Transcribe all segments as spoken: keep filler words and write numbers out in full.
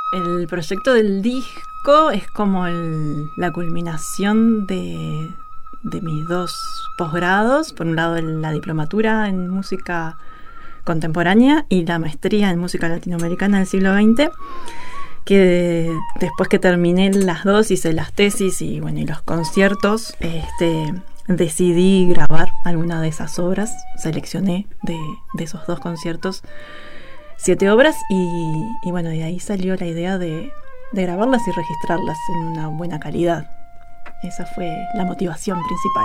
El proyecto del disco es como el, la culminación de, de mis dos posgrados. Por un lado, la diplomatura en música contemporánea y la maestría en música latinoamericana del siglo veinte, que después que terminé las dos hice las tesis y bueno y los conciertos, este, decidí grabar alguna de esas obras. Seleccioné de, de esos dos conciertos siete obras y, y bueno, de ahí salió la idea de, de grabarlas y registrarlas en una buena calidad. Esa fue la motivación principal.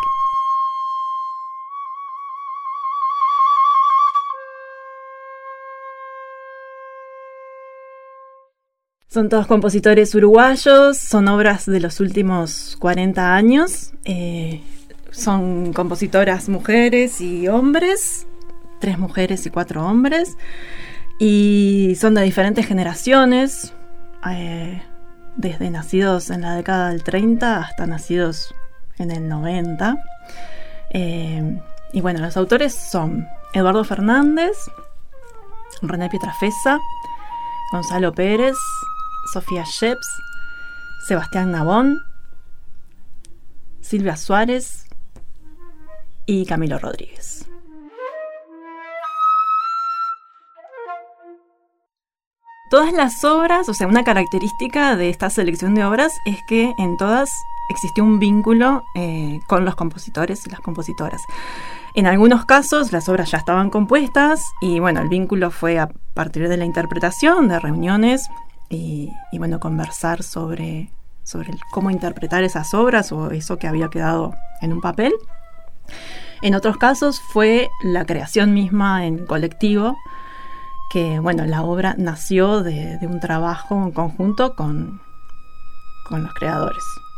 Son todos compositores uruguayos, son obras de los últimos cuarenta años, eh, son compositoras mujeres y hombres, tres mujeres y cuatro hombres, y son de diferentes generaciones, eh, desde nacidos en la década del treinta hasta nacidos en el noventa. Eh, y bueno, los autores son Eduardo Fernández, René Pietrafesa, Gonzalo Pérez, Sofía Sheps, Sebastián Nabón, Silvia Suárez y Camilo Rodríguez. Todas las obras, o sea, una característica de esta selección de obras es que en todas existió un vínculo eh, con los compositores y las compositoras. En algunos casos las obras ya estaban compuestas y bueno, el vínculo fue a partir de la interpretación, de reuniones y, y bueno, conversar sobre, sobre cómo interpretar esas obras o eso que había quedado en un papel. En otros casos fue la creación misma en colectivo, que bueno, la obra nació de, de un trabajo en conjunto con, con los creadores.